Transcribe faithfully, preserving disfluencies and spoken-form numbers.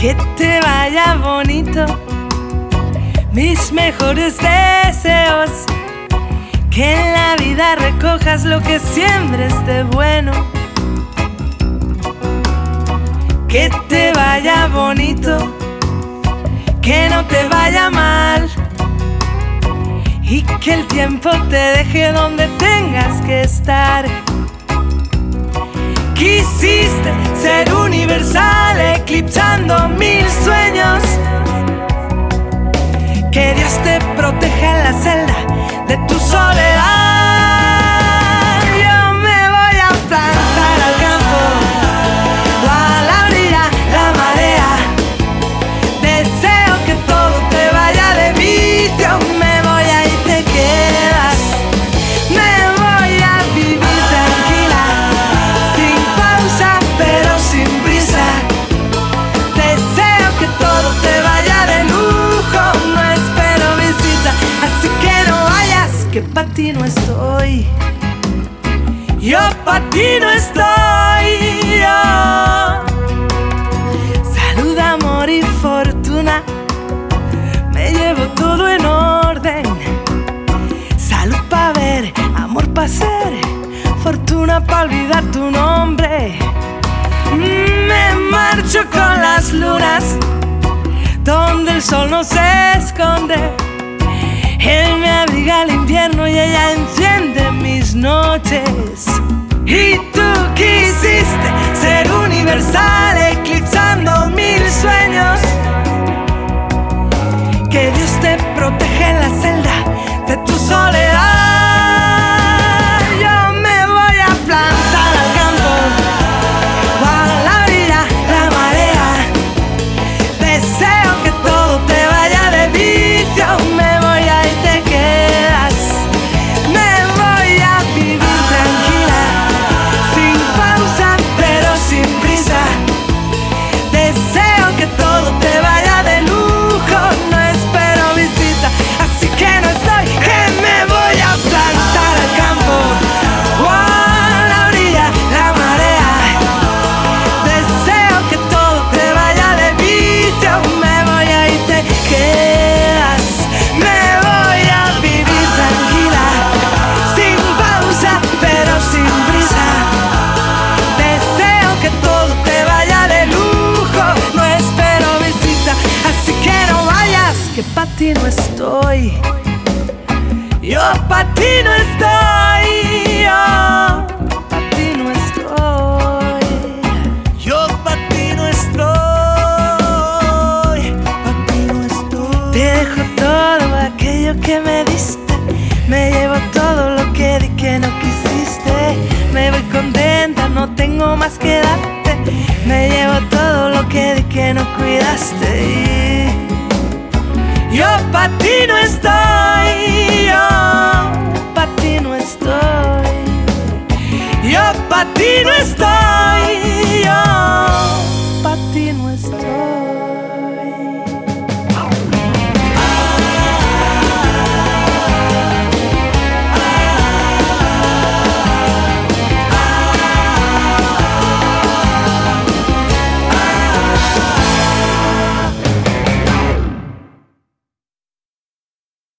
Que te vaya bonito, mis mejores deseos. Que en la vida recojas lo que siembres de bueno. Que te vaya bonito, que no te vaya mal, y que el tiempo te deje donde tengas que estar. Quisiste ser universal, eclipsando mil sueños. Que Dios te proteja en la celda de tu soledad. Yo me voy a plantar al campo, o a la orilla, la marea. Deseo que todo te vaya de vicio. Me voy a y te quedas. Me voy a vivir tranquila, sin pausa pero sin prisa. Deseo que todo te vaya de lujo. No espero visita, así que no vayas, que pa' ti no estoy. Yo pa' ti no estoy. Yo. Salud, amor y fortuna, me llevo todo en orden. Salud pa' ver, amor pa' ser, fortuna pa' olvidar tu nombre. Me marcho con las lunas, donde el sol no se esconde. Él me abriga al invierno y ella enciende mis noches. Y tú quisiste ser universal, eclipsando mil sueños. Que Dios te proteja en la celda de tu soledad. Yo me voy a plantar al campo, o a la orilla, la marea. Deseo que todo te vaya de vicio. Me voy a y te quedas. Me voy a vivir tranquila, sin pausa pero sin prisa. Deseo que todo te vaya de lujo. No espero visita, así que no estoy. Que me voy a plantar al campo, o a la orilla, la marea. Deseo que todo te vaya de vicio. Me voy a y te quedas. Me voy a vivir tranquila, sin pausa pero sin prisa. Deseo que todo te vaya de lujo. No espero visita, así que no vayas, que pa' ti no estoy. Yo pa' ti no estoy. Yo pa' ti no estoy. Yo pa' ti no estoy. Pa' ti no estoy. Te dejo todo aquello que me diste. Me llevo todo lo que di que no quisiste. Me voy contenta, no tengo más que darte. Me llevo todo lo que di que no cuidaste. Yo pa' ti no estoy. Yo pa' ti no estoy. Yo pa' ti no estoy.